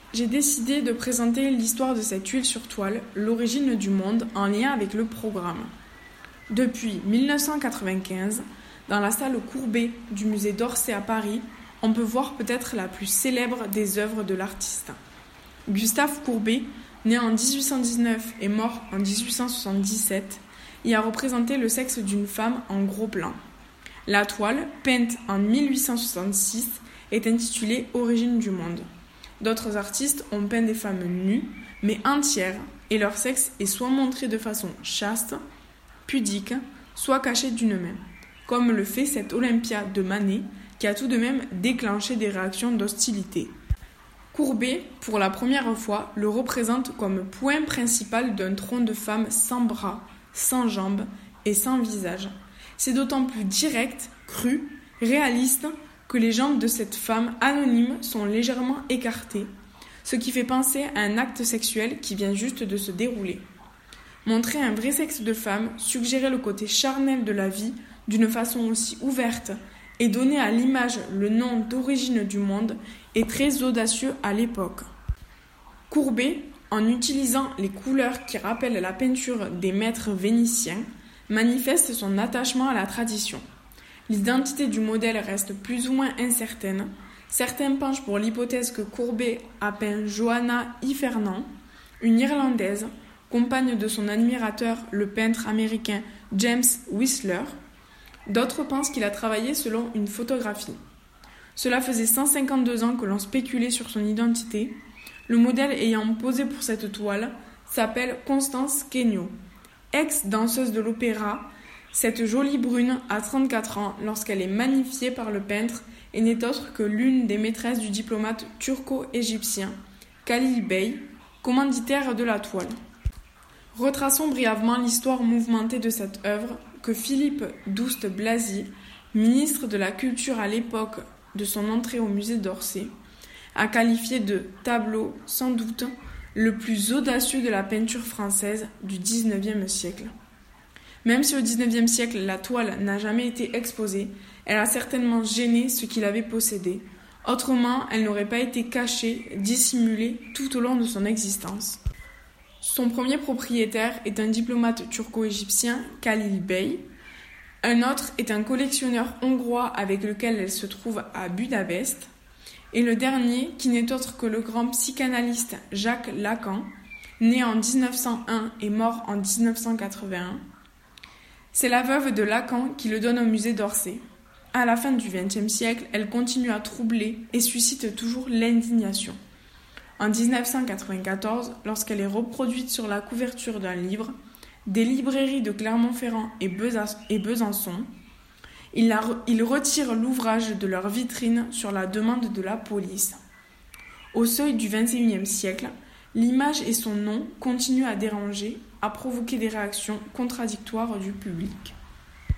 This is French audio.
j'ai décidé de présenter l'histoire de cette huile sur toile, l'origine du monde, en lien avec le programme. Depuis 1995, dans la salle Courbet du musée d'Orsay à Paris, on peut voir peut-être la plus célèbre des œuvres de l'artiste. Gustave Courbet, né en 1819 et mort en 1877, y a représenté le sexe d'une femme en gros plan. La toile, peinte en 1866, est intitulée « Origine du monde ». D'autres artistes ont peint des femmes nues, mais entières, et leur sexe est soit montré de façon chaste, pudique, soit caché d'une main, comme le fait cette Olympia de Manet, qui a tout de même déclenché des réactions d'hostilité. Courbet, pour la première fois, le représente comme point principal d'un tronc de femme sans bras, sans jambes et sans visage. C'est d'autant plus direct, cru, réaliste, que les jambes de cette femme anonyme sont légèrement écartées, ce qui fait penser à un acte sexuel qui vient juste de se dérouler. Montrer un vrai sexe de femme, suggérer le côté charnel de la vie d'une façon aussi ouverte et donner à l'image le nom d'origine du monde est très audacieux à l'époque. Courbet, en utilisant les couleurs qui rappellent la peinture des maîtres vénitiens, manifeste son attachement à la tradition. L'identité du modèle reste plus ou moins incertaine. Certains penchent pour l'hypothèse que Courbet a peint Johanna Hyfernant, une Irlandaise, compagne de son admirateur, le peintre américain James Whistler. D'autres pensent qu'il a travaillé selon une photographie. Cela faisait 152 ans que l'on spéculait sur son identité. Le modèle ayant posé pour cette toile s'appelle Constance Queneau. Ex-danseuse de l'opéra, cette jolie brune a 34 ans lorsqu'elle est magnifiée par le peintre et n'est autre que l'une des maîtresses du diplomate turco-égyptien, Khalil Bey, commanditaire de la toile. Retraçons brièvement l'histoire mouvementée de cette œuvre que Philippe Douste-Blazy, ministre de la Culture à l'époque de son entrée au musée d'Orsay, a qualifié de tableau sans doute le plus audacieux de la peinture française du XIXe siècle. Même si au XIXe siècle la toile n'a jamais été exposée, elle a certainement gêné ceux qui l'avaient possédée. Autrement, elle n'aurait pas été cachée, dissimulée tout au long de son existence. Son premier propriétaire est un diplomate turco-égyptien, Khalil Bey. Un autre est un collectionneur hongrois avec lequel elle se trouve à Budapest. Et le dernier, qui n'est autre que le grand psychanalyste Jacques Lacan, né en 1901 et mort en 1981. C'est la veuve de Lacan qui le donne au musée d'Orsay. À la fin du XXe siècle, elle continue à troubler et suscite toujours l'indignation. En 1994, lorsqu'elle est reproduite sur la couverture d'un livre, des librairies de Clermont-Ferrand et Besançon, ils retirent l'ouvrage de leur vitrine sur la demande de la police. Au seuil du XXIe siècle, l'image et son nom continuent à déranger, à provoquer des réactions contradictoires du public.